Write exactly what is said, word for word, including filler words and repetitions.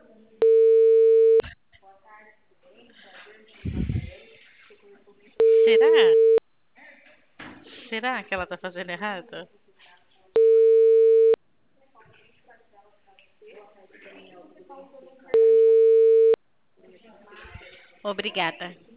Será? Será que ela tá fazendo errado? Obrigada.